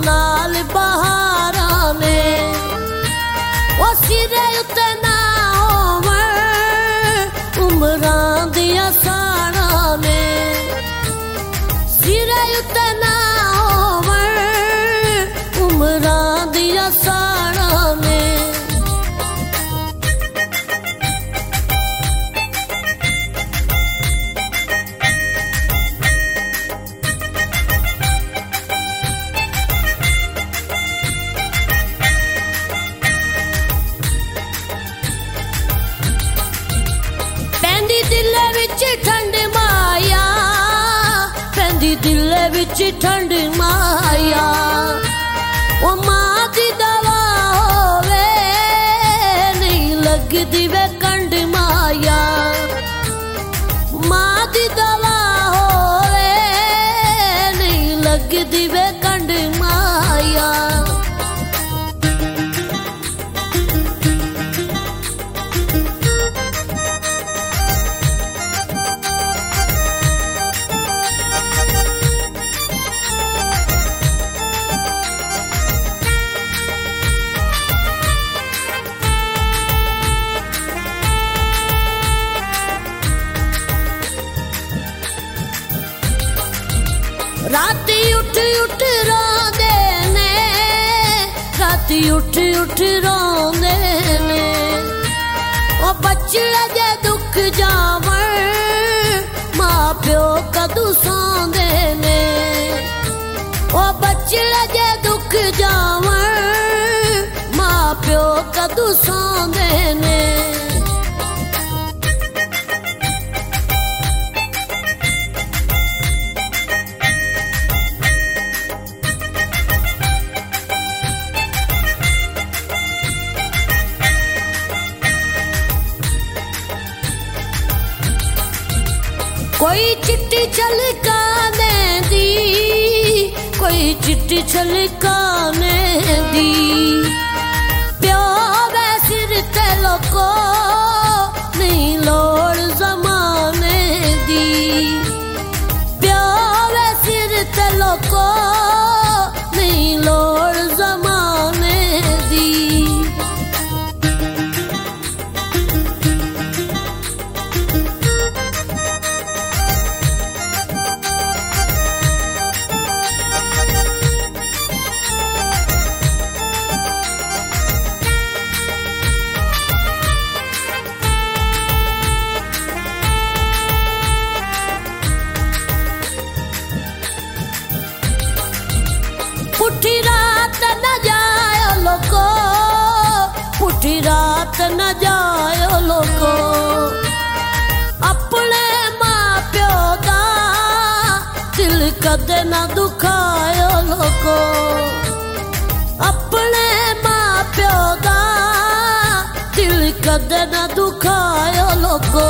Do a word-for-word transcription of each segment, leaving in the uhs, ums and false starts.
नाल बहारां ने ओ सिरे उत्ते ना होवण उमरां दियां साड़ां ने सिरे उत्ते ना होवण उमरां दियां साड़ां ने दिले विच ठंड माया पैंदी दिले विच ठंड माया ओ मां दी दवा होवे नहीं लगदी वे कंड माया मां दी दवा होवे नहीं लगदी वे कंड माया राती उठ उठ रोंदे ने राती उठ उठ रोंदे ने ओ बच्चे जे दुख जावण मां प्यो कदू सौंदे ने ओ बच्चे जे दुख जावण मां प्यो कदू सौंदे ने कोई चिट्ठी छलकाने दी कोई चिट्ठी छलकाने दी प्यो वे सिर ते लोको नहीं लोड़ जमाने दी प्यो वे सिर ते लोको नहीं लोड़ जमाने दी पुठी रात न जायो लोको पुठी रात न जायो लोको अपने मां प्यो दा दिल कदे न दुखायो लोको अपने मां प्यो दा दिल कदे न दुखायो लोको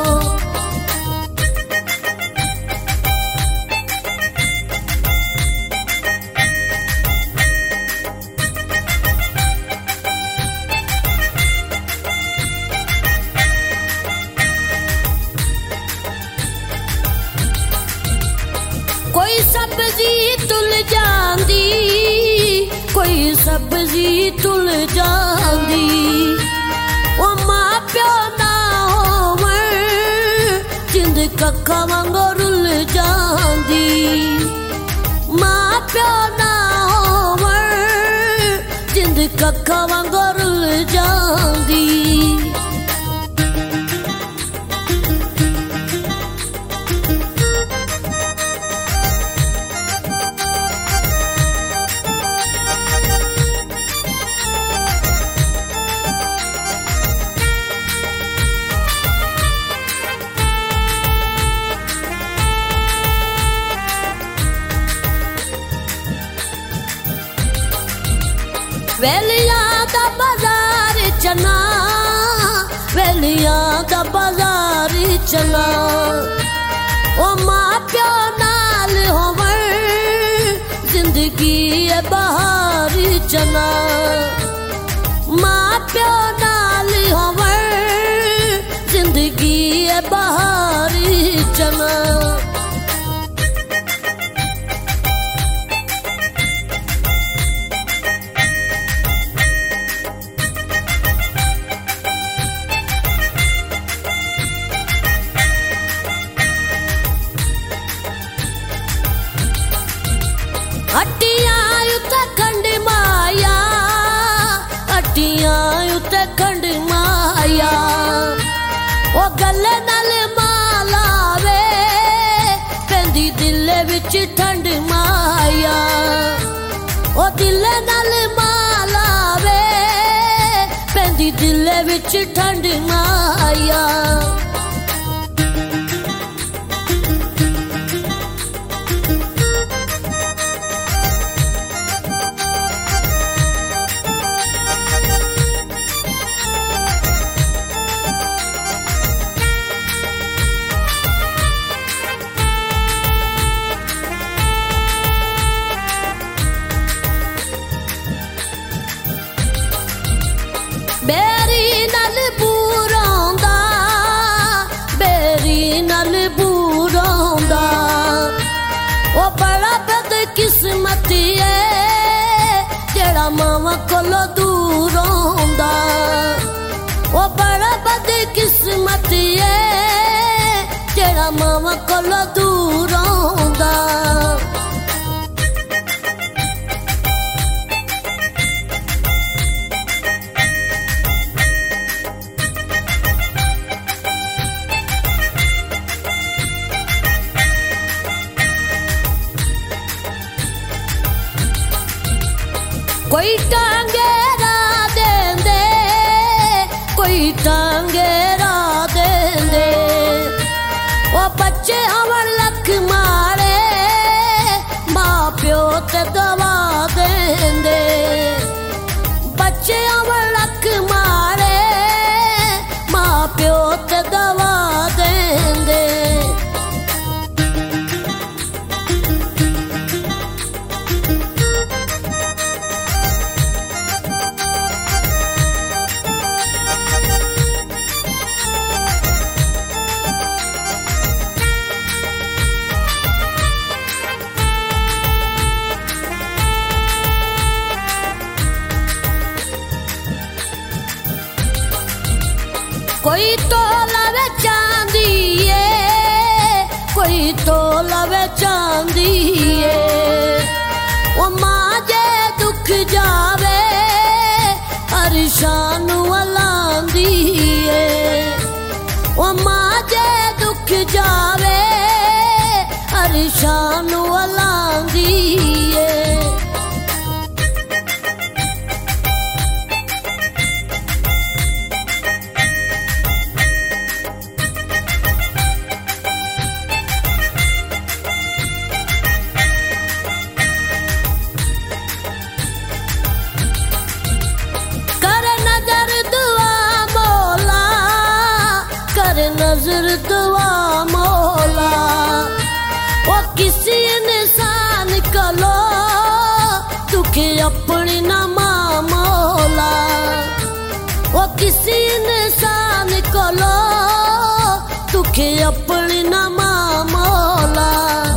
कोई सब्जी तुल जांदी कोई सब्जी तुल जांदी ओ मां प्यो ना होवण जिंद कक्का वांगो रुल जांदी मां प्यो ना होवण जिंद कक्का वांगो रुल जांदी वेलिया दा बाजार चना वेलिया दा बाजार चना ओ मां प्यो नाल होवण जिंदगी है बहार चना मां प्यो नाल होवण जिंदगी है बहार चना विच ठंड माया ओ दिल नाल माला वे पैंदी दिल विच ठंड माया बेरी नल बूरोंदा बेरी नल बूरोंदा ओ बड़ा बदकिस्मती है जेड़ा मावा कोलो दूर होंदा ओ बड़ा बदकिस्मती है जेड़ा मावा कोलो दूर होंदा कोई टांगेरा देंदे कोई टांगेरा देंदे ओ बच्चे अमर लख मारे माँ प्यो ते दवा देंदे बच्चे अमर लख मारे माँ प्यो ते दवा देंदे कोई तो लवे चांदी कोई तो लवे चांदी ओ मां जे दुख जावे अरशान वलांदी ओ मां जे दुख जावे अरशान वलांदी नजर दुआ मौला ओ किसी इंसान कलो तुके अपनी ना मौला ओ किसी इंसान कलो तुके अपनी ना मौला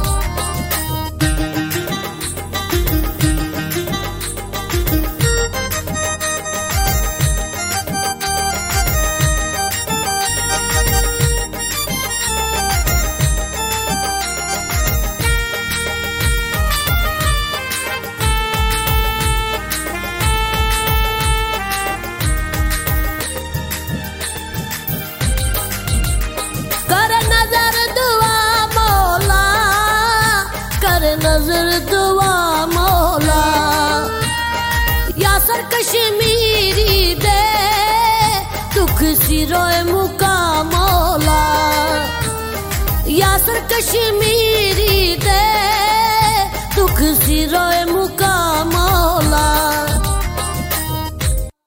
नजर दुआ मौला यासर कश्मीरी दे दुख सिरोए मुका मौला यासर कश्मीरी दे दुख सिरोए